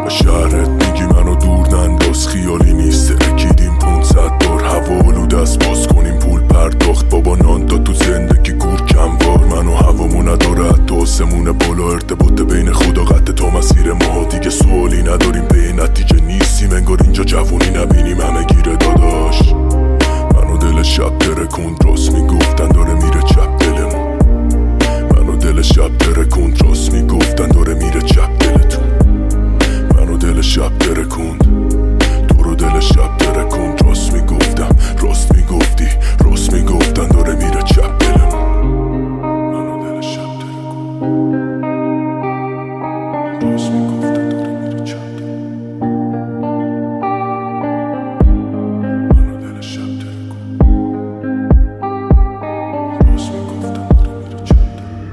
شهرت میگی منو دور ننداز، خیالی نیست ترکیدیم 500 بار هوا آلوده است، باز کنیم پول پرداخت. بابا نان داد تو زندگی گور کموار، منو هوامو نداره حتی آسمون بالا، ارتباط بین خدا قطع تا مسیر ما، دیگه سوالی نداریم به نتیجه نیستیم، انگار اینجا جوونی نبینیم همه گیره داداش. منو دل شب ترکون راست میگفتن داره میره چپ دلمون، منو دل شب ترکون راست میگفتن داره میره چپ دلتون، منو دل شب ترکون تو رو دل شب ترکون راست میگفتم راست میگفتی راست میگفتن داره میره چپ دلمون، منو دل شب ترکون راست میگفتن داره میره چپ دلمون، منو دل شب ترکون راست میگفتن داره میره چپ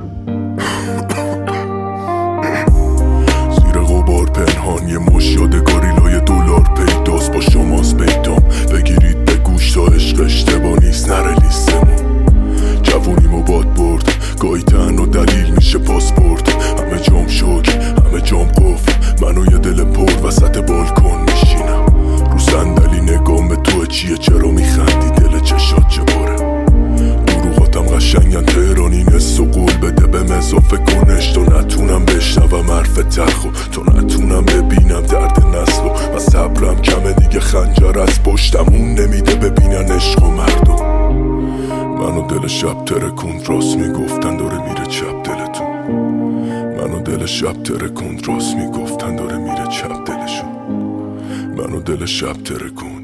دلمون. زیر غبار پنهان یه مش یادگاری لای دلار پیداست، با شماست بیتام بگیرید به گوش تا عشق اشتباه نیست نره لیستمون، جوونیمو باد برد گاهی تن و دلیل میشه پاسپورت، همه جام شک همه جام قفل، منو یه دل پر وسط بالکن میشینم رو صندلی، نگام به تو چیه چرا میخندی دل چشات چه باره، دروغاتم قشنگن تهرانی نس و قول بده به اضافه کنش تا نتونم بشنوم حرف تلخو، تا نتونم ببینم درد نسلو و صبرم کمه دیگه خنجر از پشتم اون نمیده ببینن عشق و مردم، منو دل شب ترکون راست میگفتن داره میره چپ دلتون، منو دل شب ترکون راست میگفتن داره میره چپ دلشون، منو دل شب ترکون